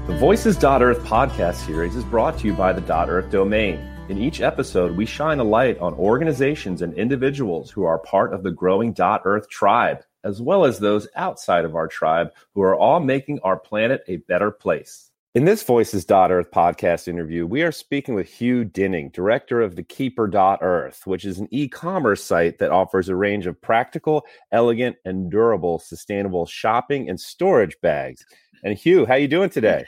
The Voices.Earth podcast series is brought to you by the .Earth domain. In each episode, we shine a light on organizations and individuals who are part of the growing .Earth tribe, as well as those outside of our tribe who are all making our planet a better place. In this Voices.Earth podcast interview, we are speaking with Hugh Dinning, director of TheKeeper.Earth, which is an e-commerce site that offers a range of practical, elegant, and durable sustainable shopping and storage bags. And Hugh, how are you doing today?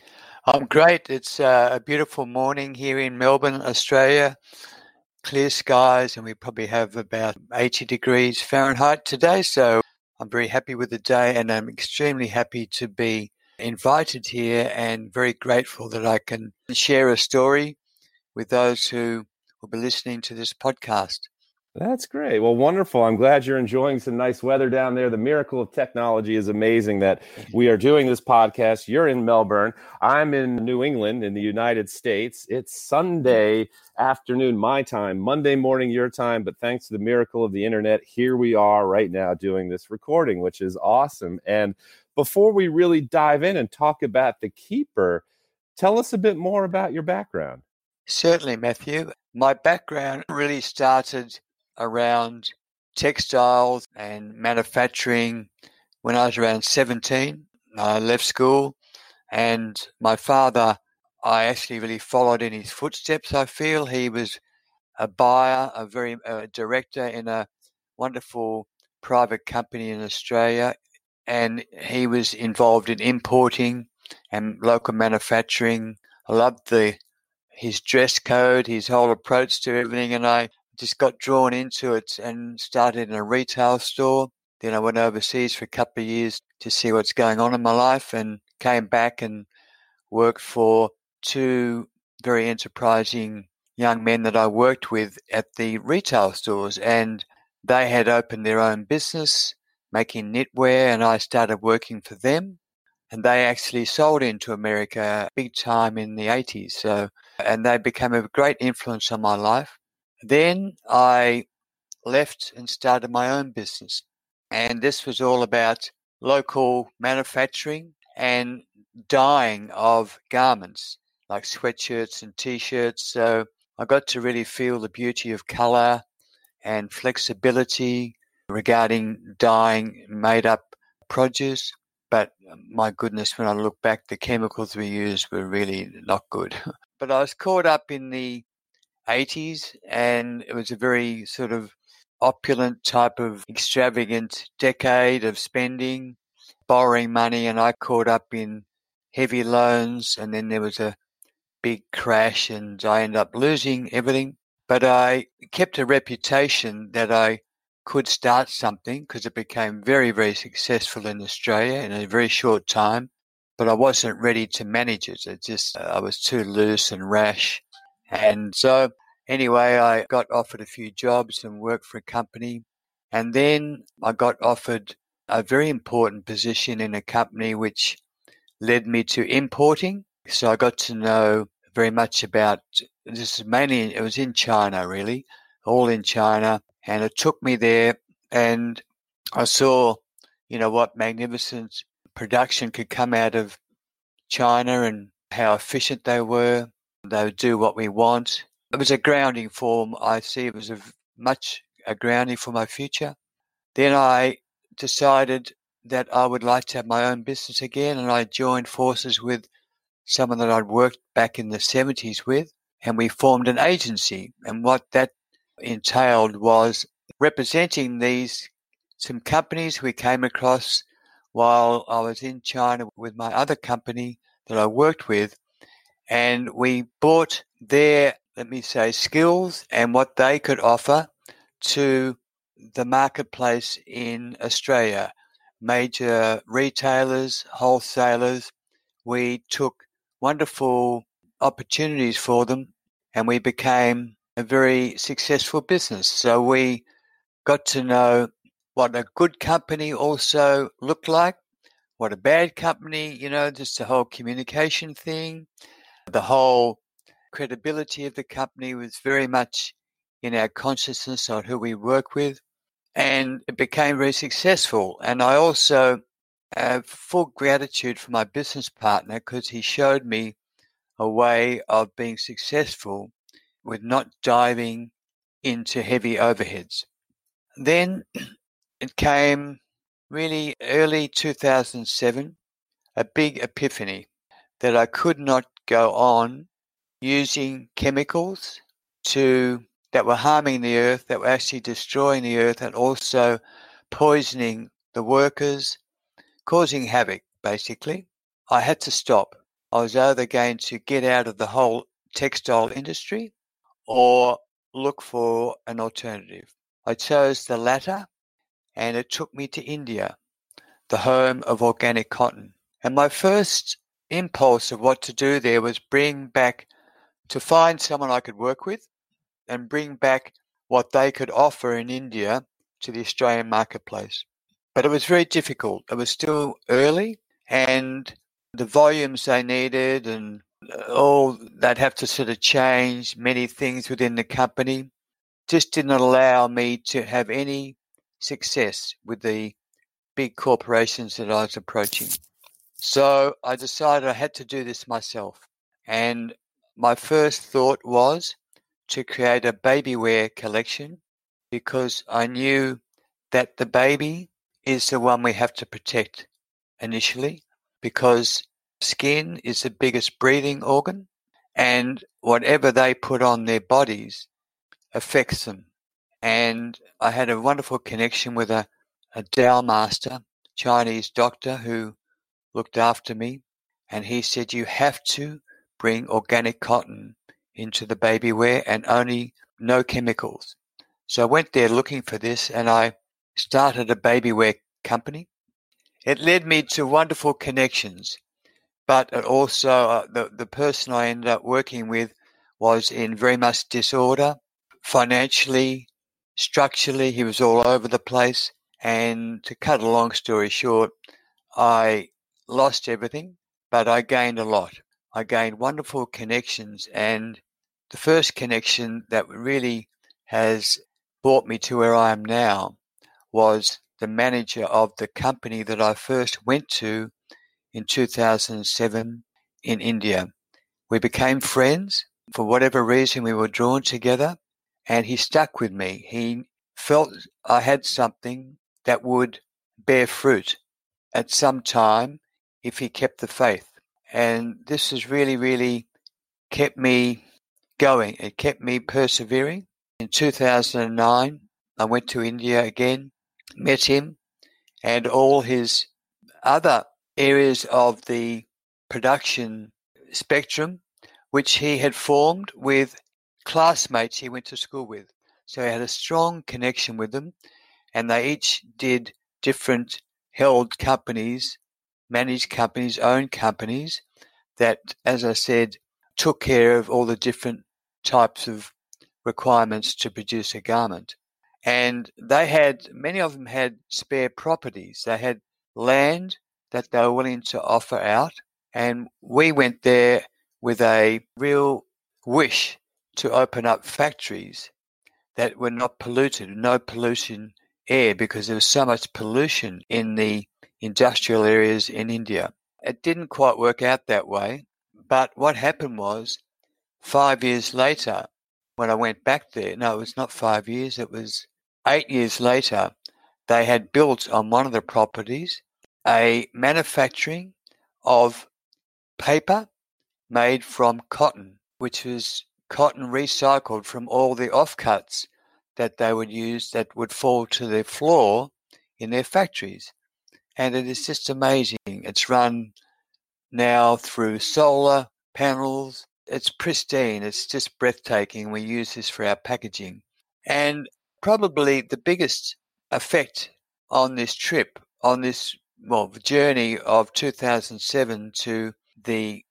I'm great. It's a beautiful morning here in Melbourne, Australia. Clear skies, and we probably have about 80 degrees Fahrenheit today. So I'm very happy with the day, and I'm extremely happy to be invited here and very grateful that I can share a story with those who will be listening to this podcast. That's great. Well, wonderful. I'm glad you're enjoying some nice weather down there. The miracle of technology is amazing that we are doing this podcast. You're in Melbourne. I'm in New England in the United States. It's Sunday afternoon, my time, Monday morning, your time. But thanks to the miracle of the internet, here we are right now doing this recording, which is awesome. And before we really dive in and talk about The Keeper, tell us a bit more about your background. Certainly, Matthew. My background really started around textiles and manufacturing when I was around 17. I left school, and my father, I actually really followed in his footsteps, I feel. He was a buyer, a director in a wonderful private company in Australia, and he was involved in importing and local manufacturing. I loved his dress code, his whole approach to everything, and I just got drawn into it and started in a retail store. Then I went overseas for a couple of years to see what's going on in my life, and came back and worked for two very enterprising young men that I worked with at the retail stores, and they had opened their own business making knitwear, and I started working for them, and they actually sold into America big time in the 80s. And they became a great influence on my life. Then I left and started my own business, and this was all about local manufacturing and dyeing of garments like sweatshirts and t-shirts. So I got to really feel the beauty of color and flexibility regarding dyeing made up produce. But my goodness, when I look back, the chemicals we used were really not good. But I was caught up in the 80s, and it was a very sort of opulent type of extravagant decade of spending, borrowing money, and I caught up in heavy loans, and then there was a big crash and I ended up losing everything. But I kept a reputation that I could start something because it became very, very successful in Australia in a very short time, but I wasn't ready to manage it. I was too loose and rash. And so anyway, I got offered a few jobs and worked for a company. And then I got offered a very important position in a company which led me to importing. So I got to know very much about this. Mainly, it was in China, really, all in China. And it took me there, and I saw, what magnificent production could come out of China and how efficient they were. They would do what we want. It was a grounding for, I see it was a grounding for my future. Then I decided that I would like to have my own business again, and I joined forces with someone that I'd worked back in the 70s with, and we formed an agency. And what that entailed was representing some companies we came across while I was in China with my other company that I worked with, and we brought their, skills and what they could offer to the marketplace in Australia. Major retailers, wholesalers. We took wonderful opportunities for them, and we became a very successful business. So we got to know what a good company also looked like, what a bad company, just the whole communication thing, the whole credibility of the company was very much in our consciousness on who we work with, and it became very successful. And I also full gratitude for my business partner because he showed me a way of being successful with not diving into heavy overheads. Then it came really early 2007, a big epiphany that I could not go on using chemicals that were harming the earth, that were actually destroying the earth and also poisoning the workers, causing havoc, basically. I had to stop. I was either going to get out of the whole textile industry or look for an alternative. I chose the latter, and it took me to India, the home of organic cotton. And my first impulse of what to do there was to find someone I could work with and bring back what they could offer in India to the Australian marketplace. But it was very difficult. It was still early, and the volumes they needed and all they'd have to sort of change many things within the company just didn't allow me to have any success with the big corporations that I was approaching. So I decided I had to do this myself. And my first thought was to create a baby wear collection because I knew that the baby is the one we have to protect initially because skin is the biggest breathing organ and whatever they put on their bodies affects them. And I had a wonderful connection with a Dao master, Chinese doctor who looked after me, and he said, you have to bring organic cotton into the baby wear and only no chemicals. So I went there looking for this and I started a baby wear company. It led me to wonderful connections, but it also the person I ended up working with was in very much disorder, financially, structurally, he was all over the place. And to cut a long story short, I lost everything, but I gained a lot. I gained wonderful connections, and the first connection that really has brought me to where I am now was the manager of the company that I first went to in 2007 in India. We became friends. For whatever reason, we were drawn together, and he stuck with me. He felt I had something that would bear fruit at some time if he kept the faith. And this has really, really kept me going. It kept me persevering. In 2009, I went to India again, met him, and all his other areas of the production spectrum, which he had formed with classmates he went to school with. So he had a strong connection with them, and they each did different held companies, managed companies, owned companies that, as I said, took care of all the different types of requirements to produce a garment. And many of them had spare properties. They had land that they were willing to offer out. And we went there with a real wish to open up factories that were not polluted, no pollution air, because there was so much pollution in the industrial areas in India. It didn't quite work out that way. But what happened was 5 years later, when I went back there, no, it was not 5 years, it was 8 years later, they had built on one of the properties a manufacturing of paper made from cotton, which was cotton recycled from all the offcuts that they would use that would fall to the floor in their factories. And it is just amazing. It's run now through solar panels. It's pristine. It's just breathtaking. We use this for our packaging. And probably the biggest effect on this trip, on this journey of 2007 to the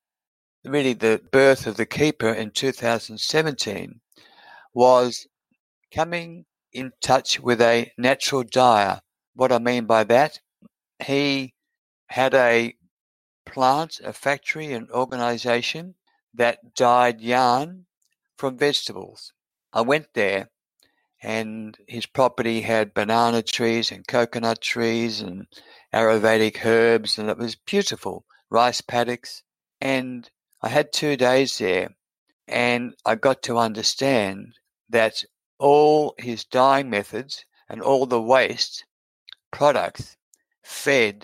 birth of the Keeper in 2017 was coming in touch with a natural dyer. What I mean by that, he had a plant, a factory, an organization that dyed yarn from vegetables. I went there and his property had banana trees and coconut trees and Ayurvedic herbs, and it was beautiful, rice paddocks. And I had 2 days there, and I got to understand that all his dyeing methods and all the waste products fed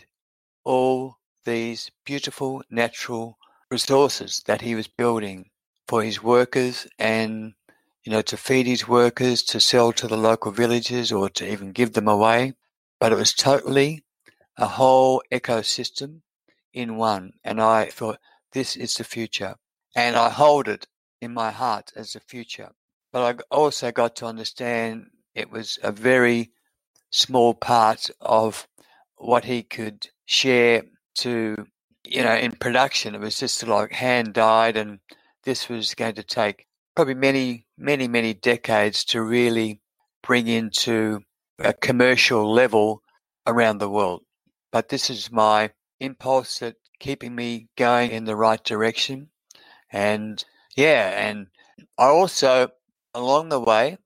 all these beautiful natural resources that he was building for his workers, and to feed his workers, to sell to the local villages, or to even give them away. But it was totally a whole ecosystem in one. And I thought, this is the future. And I hold it in my heart as the future. But I also got to understand it was a very small part of what he could share to, in production. It was just like hand dyed, and this was going to take probably many, many, many decades to really bring into a commercial level around the world. But this is my impulse that keeping me going in the right direction. And and I also, along the way,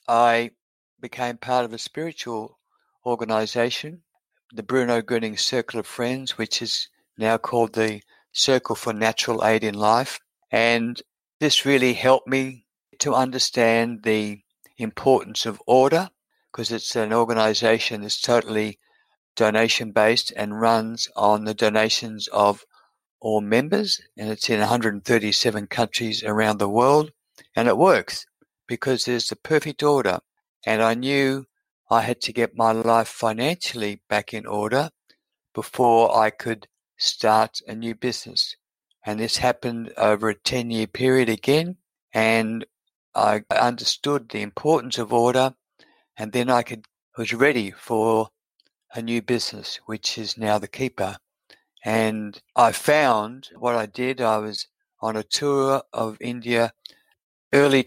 I became part of a spiritual organization, the Bruno Gröning Circle of Friends, which is now called the Circle for Natural Aid in Life. And this really helped me to understand the importance of order, because it's an organization that's totally donation-based and runs on the donations of all members, and it's in 137 countries around the world, and it works because there's the perfect order. And I knew I had to get my life financially back in order before I could start a new business. And this happened over a 10-year period again, and I understood the importance of order, and then I was ready for a new business, which is now the Keeper. And I found what I did. I was on a tour of India early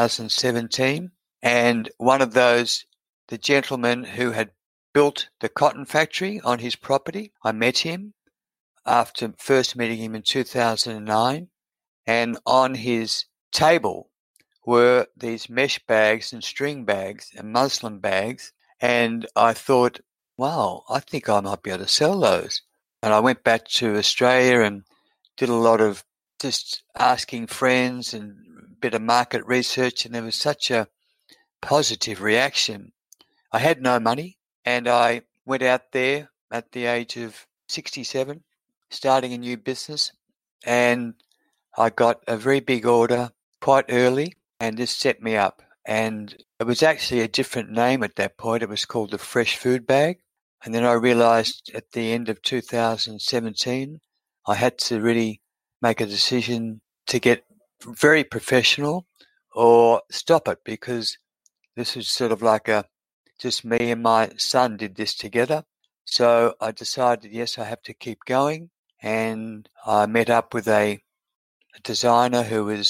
2017, and one of those, the gentleman who had built the cotton factory on his property, I met him after first meeting him in 2009, and on his table were these mesh bags and string bags and muslin bags, and I thought, wow, I think I might be able to sell those. And I went back to Australia and did a lot of just asking friends and a bit of market research, and there was such a positive reaction. I had no money, and I went out there at the age of 67, starting a new business, and I got a very big order quite early, and this set me up. And it was actually a different name at that point. It was called the Fresh Food Bag. And then I realized at the end of 2017, I had to really make a decision to get very professional or stop it, because this was sort of like just me and my son did this together. So I decided, yes, I have to keep going. And I met up with a designer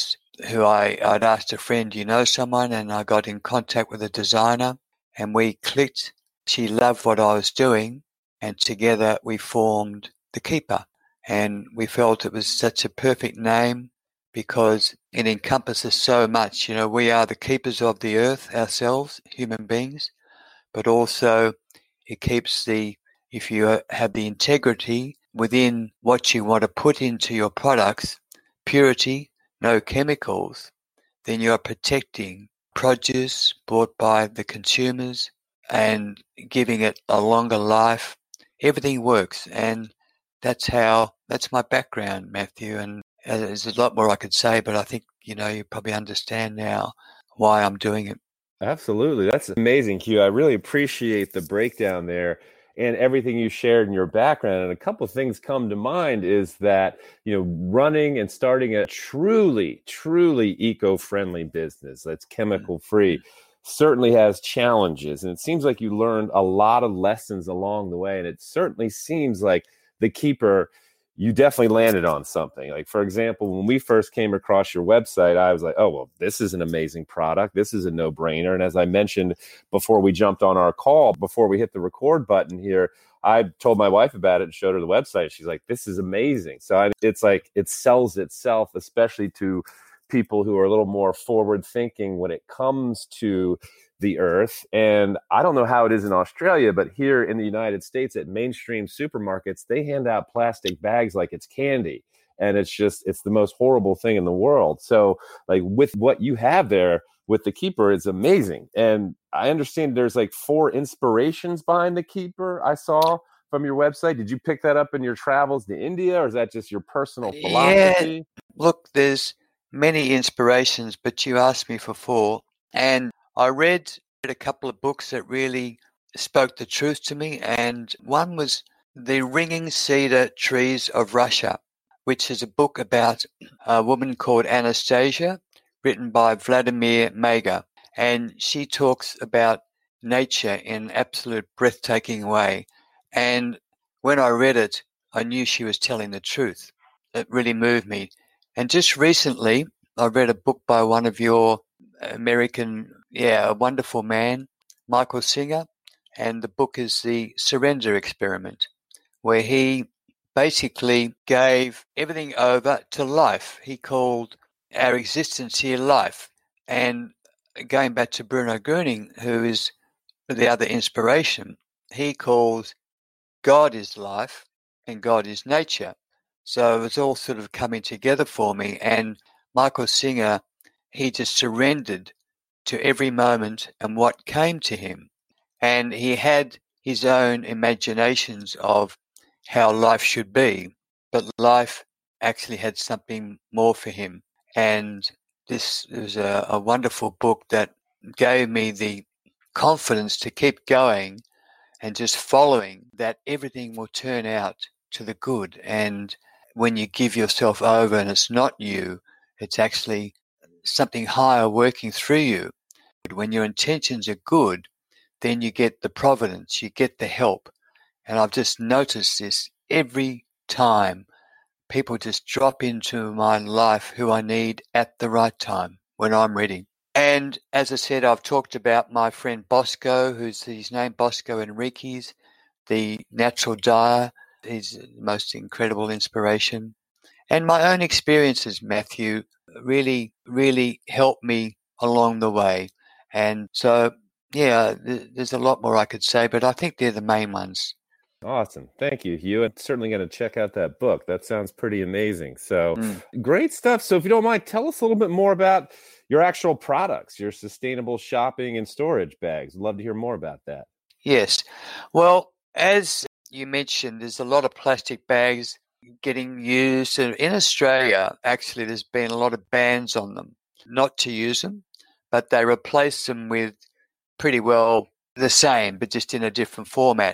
I'd asked a friend, you know someone? And I got in contact with a designer, and we clicked. She loved what I was doing, and together we formed The Keeper. And we felt it was such a perfect name because it encompasses so much. We are the keepers of the earth ourselves, human beings, but also it keeps if you have the integrity within what you want to put into your products, purity, no chemicals, then you are protecting produce bought by the consumers and giving it a longer life. Everything works, and that's my background, Matthew. And there's a lot more I could say, but I think you probably understand now why I'm doing it. Absolutely. That's amazing, Q. I really appreciate the breakdown there and everything you shared in your background. And a couple of things come to mind is that, running and starting a truly, truly eco-friendly business that's chemical-free certainly has challenges. And it seems like you learned a lot of lessons along the way. And it certainly seems like The Keeper, you definitely landed on something. Like, for example, when we first came across your website, I was like, oh, well, this is an amazing product. This is a no-brainer. And as I mentioned before we jumped on our call, before we hit the record button here, I told my wife about it and showed her the website. She's like, this is amazing. So it's like it sells itself, especially to people who are a little more forward thinking when it comes to the earth. And I don't know how it is in Australia, but here in the United States at mainstream supermarkets, they hand out plastic bags like it's candy. And it's the most horrible thing in the world. So like with what you have there with the Keeper, it's amazing. And I understand there's like 4 inspirations behind the Keeper I saw from your website. Did you pick that up in your travels to India, or is that just your personal philosophy? Yeah, look, there's many inspirations, but you asked me for 4. And I read a couple of books that really spoke the truth to me. And one was The Ringing Cedar Trees of Russia, which is a book about a woman called Anastasia, written by Vladimir Mega. And she talks about nature in an absolute breathtaking way. And when I read it, I knew she was telling the truth. It really moved me. And just recently, I read a book by one of your American, a wonderful man, Michael Singer. And the book is The Surrender Experiment, where he basically gave everything over to life. He called our existence here life. And going back to Bruno Gröning, who is the other inspiration, he calls God is life and God is nature. So it's all sort of coming together for me. And Michael Singer, he just surrendered to every moment and what came to him. And he had his own imaginations of how life should be, but life actually had something more for him. And this was a wonderful book that gave me the confidence to keep going and just following that everything will turn out to the good. And when you give yourself over and it's not you, it's actually something higher working through you. When your intentions are good, then you get the providence, you get the help. And I've just noticed this every time. People just drop into my life who I need at the right time when I'm ready. And as I said, I've talked about my friend Bosco, who's his name, Bosco Enriquez, the natural dyer. He's the most incredible inspiration. And my own experiences, Matthew, really, really helped me along the way. And so, there's a lot more I could say, but I think they're the main ones. Awesome. Thank you, Hugh. I'm certainly going to check out that book. That sounds pretty amazing. So great stuff. So if you don't mind, tell us a little bit more about your actual products, your sustainable shopping and storage bags. I'd love to hear more about that. Yes. Well, as you mentioned, there's a lot of plastic bags getting used. And in Australia, actually, there's been a lot of bans on them, not to use them, but they replace them with pretty well the same, but just in a different format.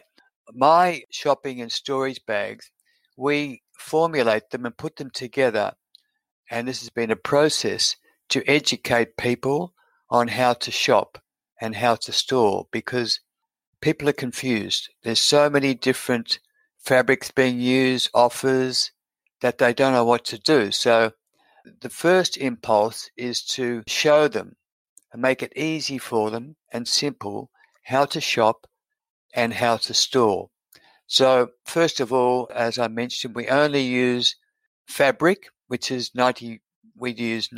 My shopping and storage bags, we formulate them and put them together. And this has been a process to educate people on how to shop and how to store, because people are confused. There's so many different fabrics being used, offers, that they don't know what to do. So the first impulse is to show them and make it easy for them and simple how to shop and how to store. So first of all, as I mentioned, we only use fabric, which is we use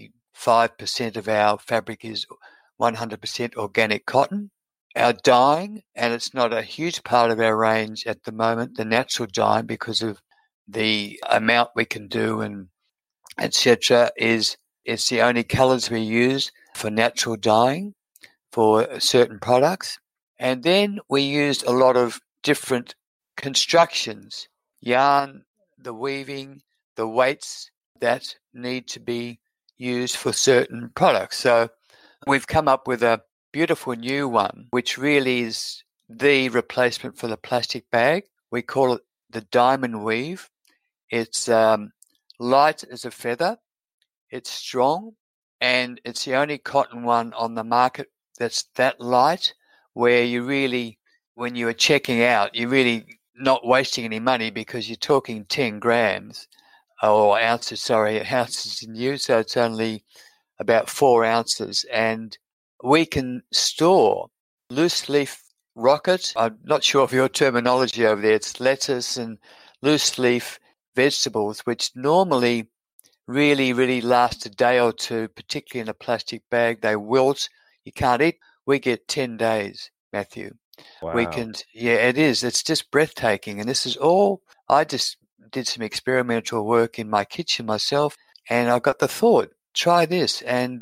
95% of our fabric is 100% organic cotton. Our dyeing, and it's not a huge part of our range at the moment, the natural dyeing, because of the amount we can do and etc., it's the only colors we use for natural dyeing for certain products. And then we used a lot of different constructions, yarn, the weaving, the weights that need to be used for certain products. So we've come up with a beautiful new one, which really is the replacement for the plastic bag. We call it the diamond weave. It's light as a feather. It's strong, and it's the only cotton one on the market that's that light, where you really, when you are checking out, you're really not wasting any money, because you're talking 10 grams or ounces in use. So it's only about 4 ounces. And we can store loose leaf rocket. I'm not sure of your terminology over there. It's lettuce and loose leaf vegetables, which normally really, really last a day or two, particularly in a plastic bag. They wilt. You can't eat. we get 10 days, Matthew. We Wow. can, yeah, it is. It's just breathtaking. And this is all, I just did some experimental work in my kitchen myself, and I got the thought, try this. And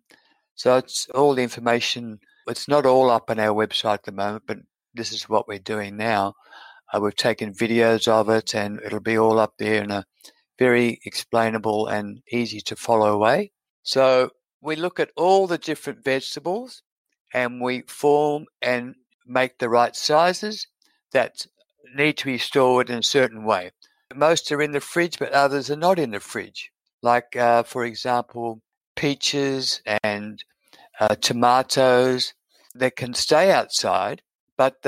so it's all the information. It's not all up on our website at the moment, but this is what we're doing now. We've taken videos of it, and it'll be all up there in a very explainable and easy to follow way. So we look at all the different vegetables, and we form and make the right sizes that need to be stored in a certain way. Most are in the fridge, but others are not in the fridge. Like, for example, peaches and tomatoes, they can stay outside, but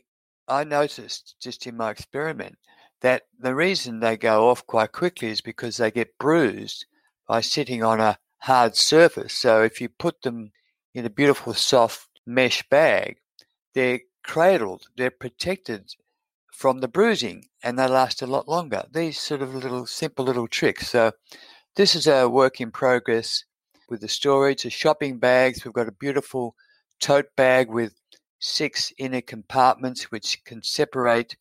I noticed just in my experiment that the reason they go off quite quickly is because they get bruised by sitting on a hard surface. So if you put them in a beautiful soft mesh bag, they're cradled, they're protected from the bruising, and they last a lot longer. These sort of little simple little tricks. So this is a work in progress with the storage, the shopping bags. We've got a beautiful tote bag with 6 inner compartments which can separate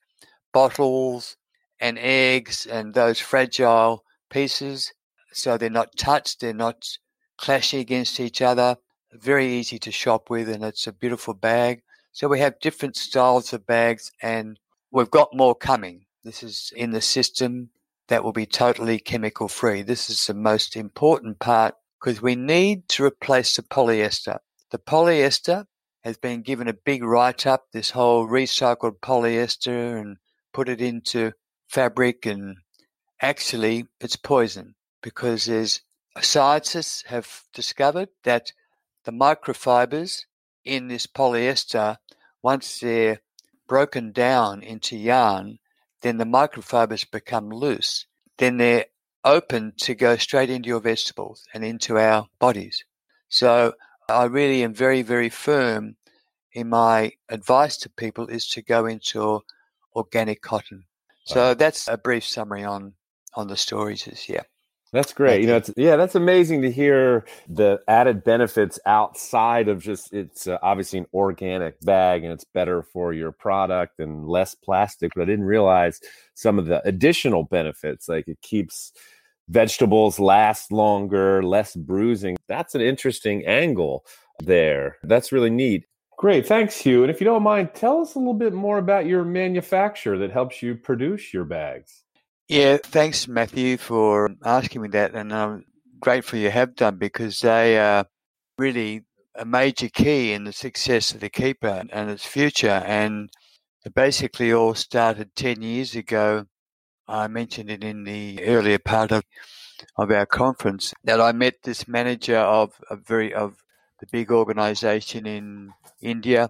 bottles and eggs and those fragile pieces, so they're not touched, they're not clashing against each other. Very easy to shop with, and it's a beautiful bag. So we have different styles of bags, and we've got more coming. This is in the system that will be totally chemical free. This is the most important part because we need to replace the polyester. The polyester has been given a big write-up, this whole recycled polyester, and put it into fabric, and actually it's poison because scientists have discovered that the microfibers in this polyester, once they're broken down into yarn, then the microfibers become loose. Then they're open to go straight into your vegetables and into our bodies. So I really am very, very firm in my advice to people is to go into organic cotton. So that's a brief summary on the storages. Yeah. That's great. That's amazing to hear the added benefits outside of just it's obviously an organic bag and it's better for your product and less plastic. But I didn't realize some of the additional benefits, like it keeps vegetables last longer, less bruising. That's an interesting angle there. That's really neat. Great. Thanks, Hugh. And if you don't mind, tell us a little bit more about your manufacturer that helps you produce your bags. Yeah, thanks, Matthew, for asking me that. And I'm grateful you have done because they are really a major key in the success of the Keeper and its future. And it basically all started 10 years ago. I mentioned it in the earlier part of our conference that I met this manager of the big organization in India,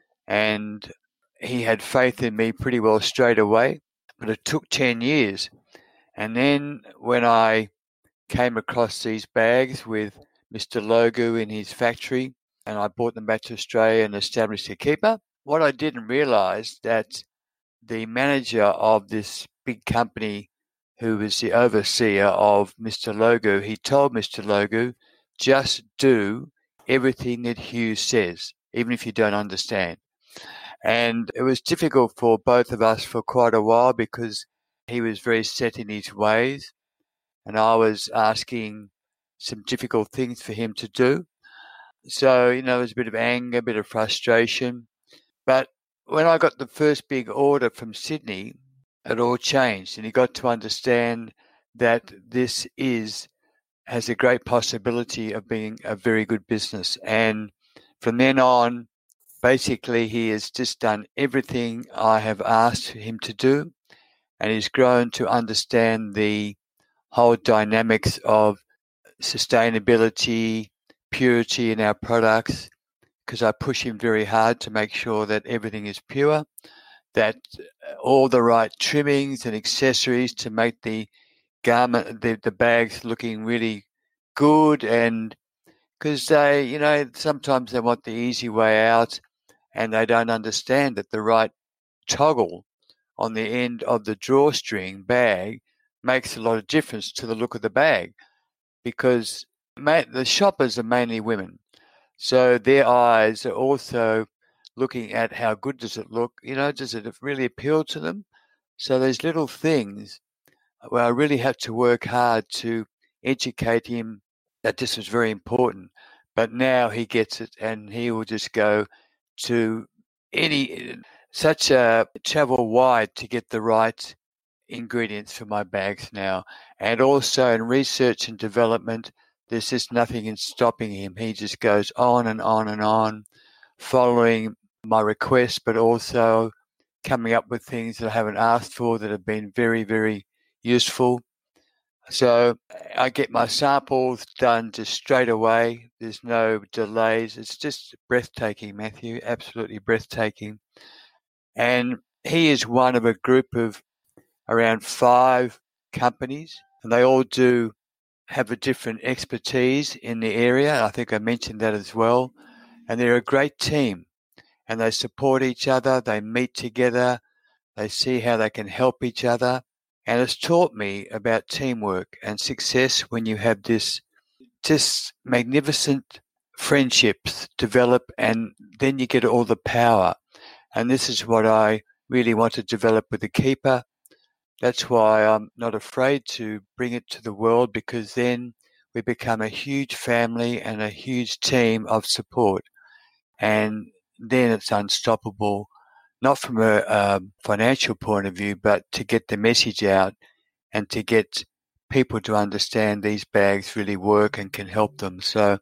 and he had faith in me pretty well straight away. But it took 10 years. And then when I came across these bags with Mr. Logu in his factory, and I brought them back to Australia and established a Keeper, what I didn't realize that the manager of this big company, who was the overseer of Mr. Logu, he told Mr. Logu, just do everything that Hugh says, even if you don't understand. And it was difficult for both of us for quite a while because he was very set in his ways, and I was asking some difficult things for him to do. So, there was a bit of anger, a bit of frustration. But when I got the first big order from Sydney, it all changed, and he got to understand that this has a great possibility of being a very good business. And from then on, basically, he has just done everything I have asked him to do, and he's grown to understand the whole dynamics of sustainability, purity in our products, because I push him very hard to make sure that everything is pure, that all the right trimmings and accessories to make the garment, the bags looking really good, and because they, sometimes they want the easy way out and they don't understand that the right toggle on the end of the drawstring bag makes a lot of difference to the look of the bag, because the shoppers are mainly women. So their eyes are also looking at how good does it look, does it really appeal to them? So those little things where I really had to work hard to educate him that this was very important. But now he gets it, and he will just go to such a travel wide to get the right ingredients for my bags now. And also in research and development, there's just nothing in stopping him. He just goes on and on and on, following my requests, but also coming up with things that I haven't asked for that have been very, very useful. So I get my samples done just straight away. There's no delays. It's just breathtaking, Matthew, absolutely breathtaking. And he is one of a group of around 5 companies, and they all do have a different expertise in the area. I think I mentioned that as well. And they're a great team, and they support each other. They meet together. They see how they can help each other. And it's taught me about teamwork and success when you have this just magnificent friendships develop, and then you get all the power. And this is what I really want to develop with the keeper. That's why I'm not afraid to bring it to the world, because then we become a huge family and a huge team of support. And then it's unstoppable, not from a financial point of view, but to get the message out and to get people to understand these bags really work and can help them. So,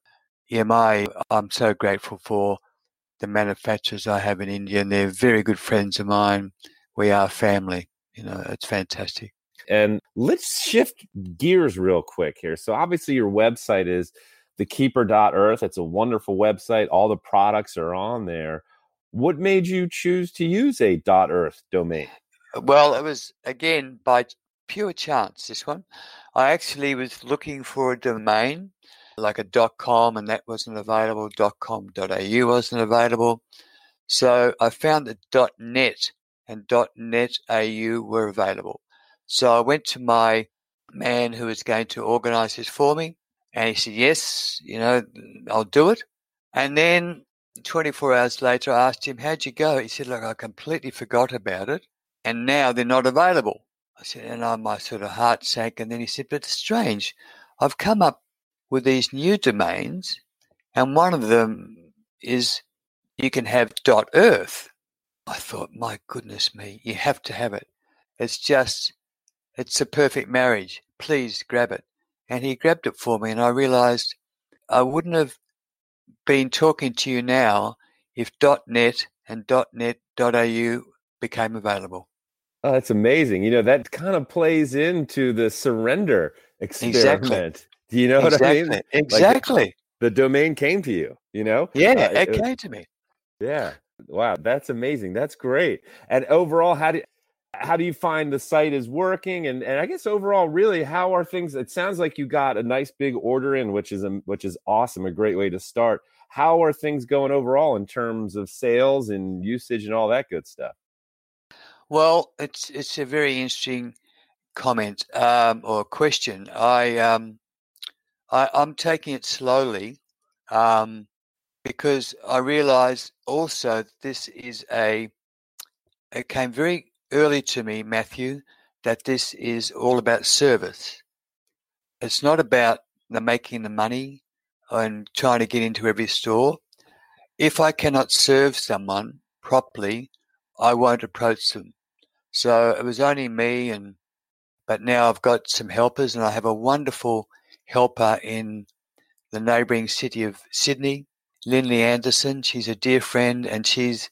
I'm so grateful for the manufacturers I have in India, and they're very good friends of mine. We are family. It's fantastic. And let's shift gears real quick here. So obviously your website is thekeeper.earth. It's a wonderful website. All the products are on there. What made you choose to use a .earth domain? Well, it was, again, by pure chance, this one. I actually was looking for a domain, like a .com, and that wasn't available. .com.au wasn't available. So I found that .net and .net.au were available. So I went to my man who was going to organize this for me, and he said, yes, I'll do it. And then 24 hours later, I asked him, how'd you go? He said, look, I completely forgot about it, and now they're not available. I said, and my sort of heart sank. And then he said, but it's strange. I've come up with these new domains, and one of them is you can have .earth. I thought, my goodness me, you have to have it. It's a perfect marriage. Please grab it. And he grabbed it for me, and I realized I wouldn't have been talking to you now if .net and .net.au became available. Oh, that's amazing. That kind of plays into the surrender experiment. Exactly. Do you know what I mean? Exactly. Like the domain came to you, Yeah, it came to me. Yeah. Wow, that's amazing. That's great. And overall, how do you find the site is working? And I guess overall, really, how are things? It sounds like you got a nice big order in, which is awesome. A great way to start. How are things going overall in terms of sales and usage and all that good stuff? Well, it's a very interesting comment or question. I'm taking it slowly because I realize also this is it came very early to me, Matthew, that this is all about service. It's not about making the money and trying to get into every store. If I cannot serve someone properly, I won't approach them. So it was only me, but now I've got some helpers, and I have a wonderful helper in the neighbouring city of Sydney, Lindley Anderson. She's a dear friend, and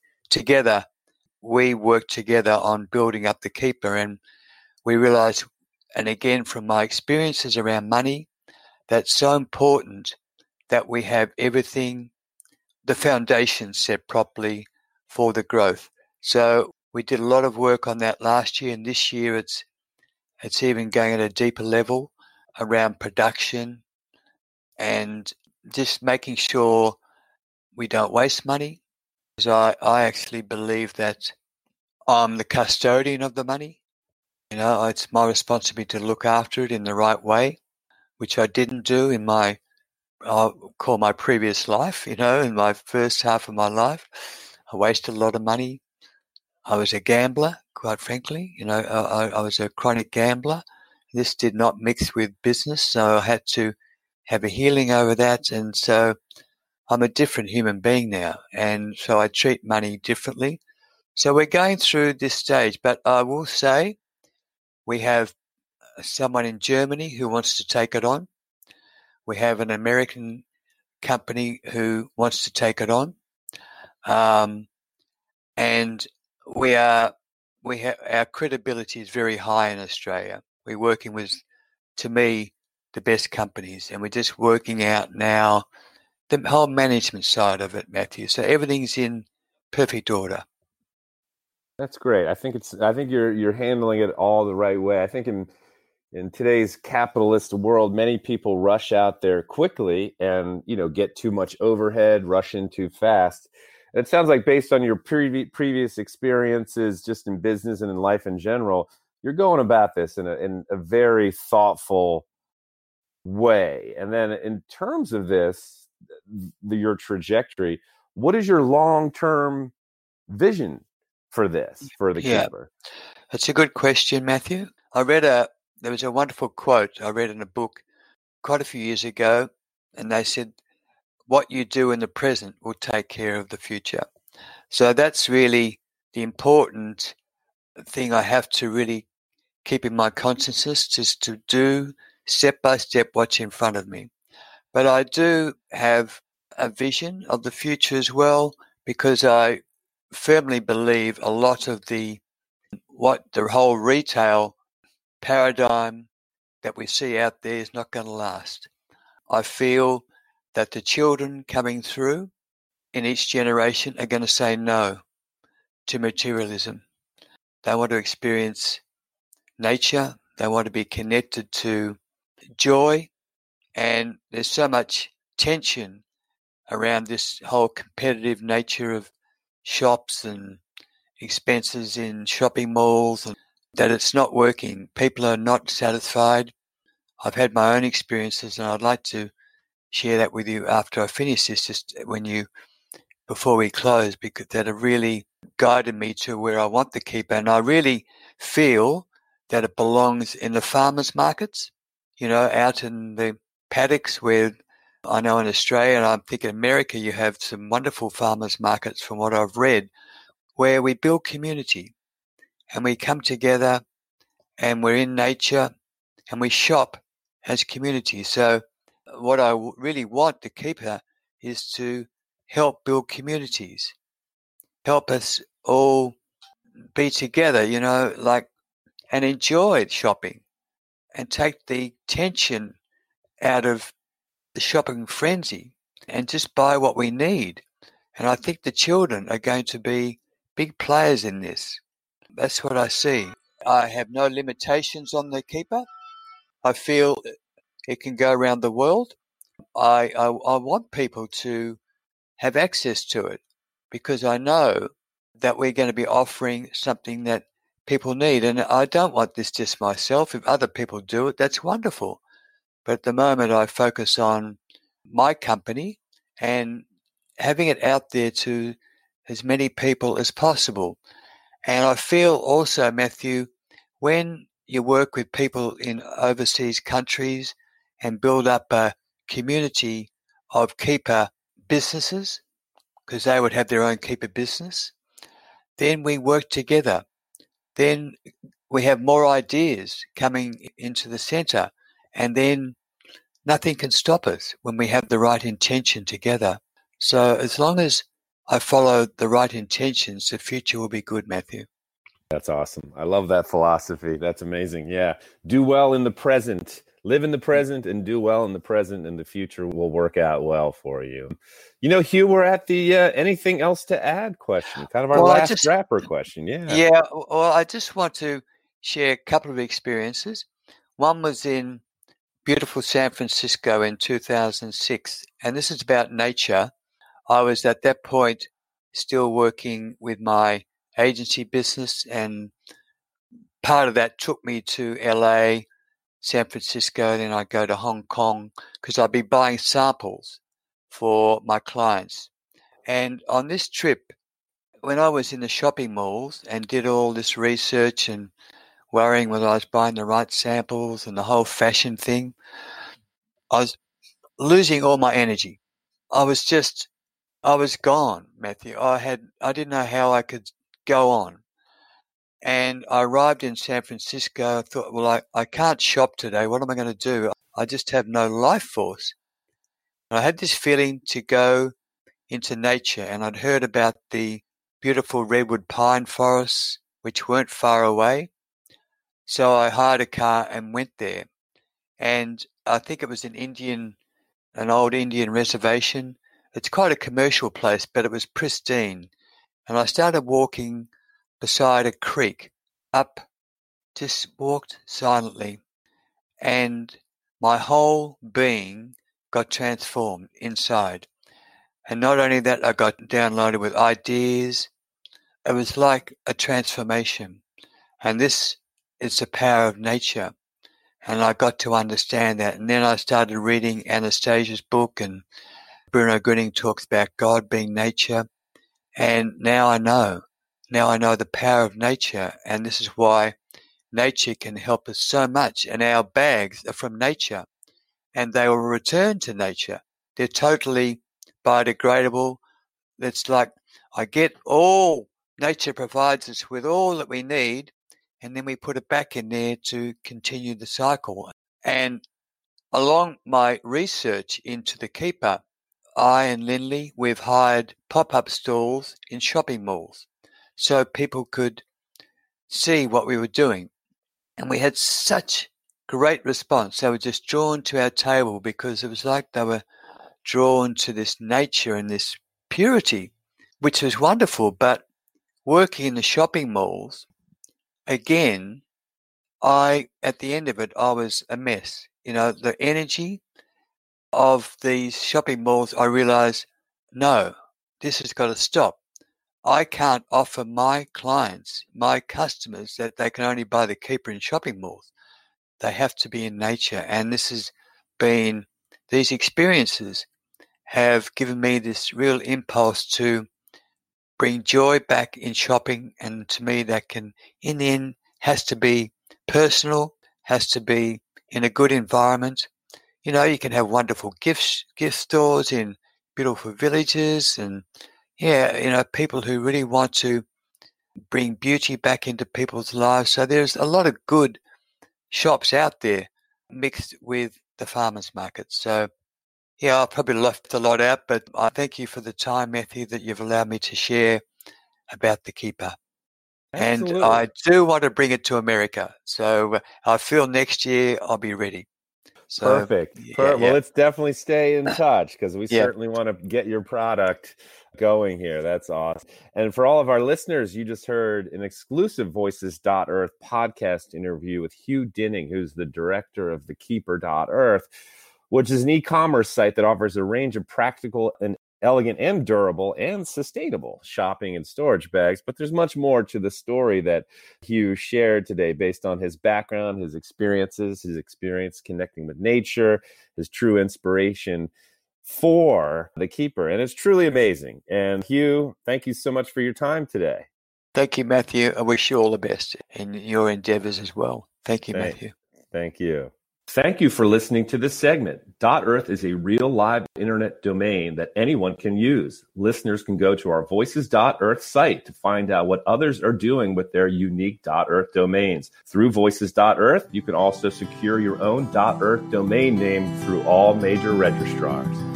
we work together on building up the keeper, and we realise, and again from my experiences around money, that's so important that we have everything, the foundation set properly for the growth. So we did a lot of work on that last year, and this year it's even going at a deeper level around production and just making sure we don't waste money. Because I actually believe that I'm the custodian of the money. It's my responsibility to look after it in the right way, which I didn't do in my I'll call my previous life, in my first half of my life. I wasted a lot of money. I was a gambler, quite frankly. I was a chronic gambler. This did not mix with business, so I had to have a healing over that. And so I'm a different human being now. And so I treat money differently. So we're going through this stage, but I will say we have someone in Germany who wants to take it on. We have an American company who wants to take it on. And our credibility is very high in Australia. We're working with, to me, the best companies, and we're just working out now the whole management side of it, Matthew. So everything's in perfect order. That's great. I think you're handling it all the right way. I think in today's capitalist world, many people rush out there quickly and get too much overhead, rush in too fast. And it sounds like, based on your previous experiences, just in business and in life in general, you're going about this in a very thoughtful way. And then, in terms of this, your trajectory, what is your long-term vision for this, for the Keeper? That's a good question, Matthew. There was a wonderful quote I read in a book quite a few years ago, and they said, what you do in the present will take care of the future. So that's really the important thing I have to really keep in my consciousness, just to do step by step what's in front of me. But I do have a vision of the future as well, because I firmly believe a lot of the whole retail paradigm that we see out there is not going to last. I feel that the children coming through in each generation are going to say no to materialism. They want to experience nature. They want to be connected to joy. And there's so much tension around this whole competitive nature of shops and expenses in shopping malls, and that it's not working. People are not satisfied. I've had my own experiences, and I'd like to share that with you after I finish this, just before we close, because that have really guided me to where I want the Keeper. And I really feel that it belongs in the farmers markets, out in the paddocks, where I know in Australia, and I'm thinking America, you have some wonderful farmers markets from what I've read, where we build community and we come together and we're in nature and we shop as community. So what I really want the Keeper is to help build communities, help us all be together, and enjoy shopping and take the tension out of the shopping frenzy and just buy what we need. And I think the children are going to be big players in this. That's what I see. I have no limitations on the Keeper. I feel it can go around the world. I want people to have access to it, because I know that we're going to be offering something that people need. And I don't want this just myself. If other people do it, that's wonderful. But at the moment, I focus on my company and having it out there to as many people as possible. And I feel also, Matthew, when you work with people in overseas countries and build up a community of Keeper businesses, because they would have their own Keeper business, then we work together. Then we have more ideas coming into the center, and then nothing can stop us when we have the right intention together. So as long as I follow the right intentions, the future will be good, Matthew. That's awesome. I love that philosophy. That's amazing. Yeah. Do well in the present. Live in the present and do well in the present, and the future will work out well for you. Hugh, we're at the anything else to add question, kind of our last wrapper question. Yeah. Yeah. Well, I just want to share a couple of experiences. One was in beautiful San Francisco in 2006, and this is about nature. I was at that point still working with my agency business, and part of that took me to LA San Francisco, then I'd go to Hong Kong, because I'd be buying samples for my clients. And on this trip, when I was in the shopping malls and did all this research and worrying whether I was buying the right samples and the whole fashion thing, I was losing all my energy. I was gone, Matthew. I didn't know how I could go on. And I arrived in San Francisco. I thought, well, I can't shop today. What am I going to do? I just have no life force. And I had this feeling to go into nature, and I'd heard about the beautiful redwood pine forests, which weren't far away. So I hired a car and went there. And I think it was an old Indian reservation. It's quite a commercial place, but it was pristine. And I started walking beside a creek just walked silently. And my whole being got transformed inside. And not only that, I got downloaded with ideas. It was like a transformation. And this is the power of nature. And I got to understand that. And then I started reading Anastasia's book, and Bruno Grüning talks about God being nature. And now I know the power of nature. And this is why nature can help us so much. And our bags are from nature, and they will return to nature. They're totally biodegradable. It's like nature provides us with all that we need, and then we put it back in there to continue the cycle. And along my research into the Keeper, I and Lindley, we've hired pop-up stalls in shopping malls so people could see what we were doing. And we had such great response. They were just drawn to our table because it was like they were drawn to this nature and this purity, which was wonderful. But working in the shopping malls, again, at the end of it, I was a mess. The energy of these shopping malls, I realized, no, this has got to stop. I can't offer my clients, my customers, that they can only buy the Keeper in shopping malls. They have to be in nature. And these experiences have given me this real impulse to bring joy back in shopping. And to me, that can, in the end, has to be personal, has to be in a good environment. You can have wonderful gift stores in beautiful villages, and people who really want to bring beauty back into people's lives. So there's a lot of good shops out there mixed with the farmers market. So I probably left a lot out, but I thank you for the time, Matthew, that you've allowed me to share about the Keeper. Absolutely. And I do want to bring it to America. So I feel next year I'll be ready. So, Perfect. Well, let's definitely stay in touch, because we certainly want to get your product going here. That's awesome. And for all of our listeners, you just heard an exclusive Voices.Earth podcast interview with Hugh Dinning, who's the director of the Keeper.Earth, which is an e-commerce site that offers a range of practical and elegant and durable and sustainable shopping and storage bags. But there's much more to the story that Hugh shared today based on his background, his experience connecting with nature, his true inspiration for the Keeper. And it's truly amazing. And Hugh, thank you so much for your time today. Thank you, Matthew. I wish you all the best in your endeavors as well. Thank you, Matthew. Thank you. Thank you for listening to this segment. .Earth is a real live internet domain that anyone can use. Listeners can go to our Voices.Earth site to find out what others are doing with their unique .Earth domains. Through Voices.Earth, you can also secure your own .Earth domain name through all major registrars.